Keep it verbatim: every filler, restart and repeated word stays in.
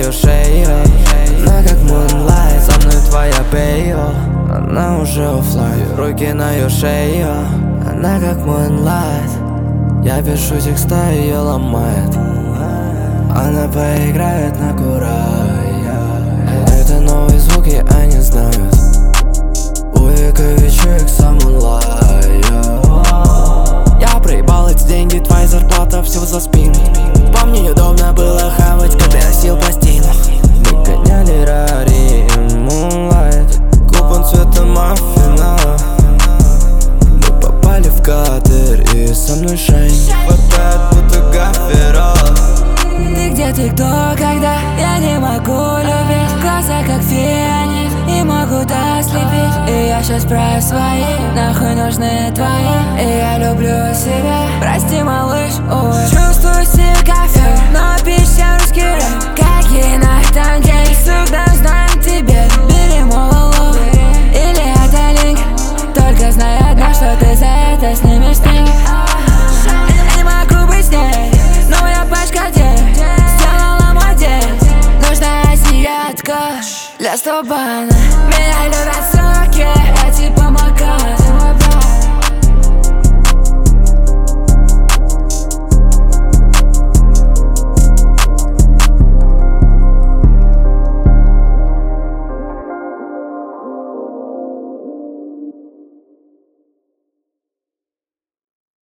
ее шею. Она как Moonlight, со мной твоя Бейо. Она уже оффлайн, руки на ее шею. Она как Moonlight, я пишу текста, ее ломает. Она поиграет на курая. Это новые звуки, они знают. У Яковичек сам онлайн. Я проебал эти деньги, твоя зарплата всего за спину. Помню, неудобно было хавать, когда я сил пластину. Мы гоняли Рари и Moonlight, купон цвета маффина. Мы попали в кадр, и со мной Шейн хватает, будто гафера. Ты где, ты кто, когда я не могу любить? Глаза как фианит, не могут ослепить. И я щас про свои, нахуй нужны твои. И я люблю себя, прости, малыш, ой. Чувствую себя кафе, но пища русский рэп. Какие нах там день, всегда знаем тебе. Бери мололо, или это линк. Только знай одно, что ты за это снимешь деньги. Я не могу быть с ней, но я пачка денег сделала мой день. Нужна азиатка для сто банок. Меня любят соки, я типа Макар.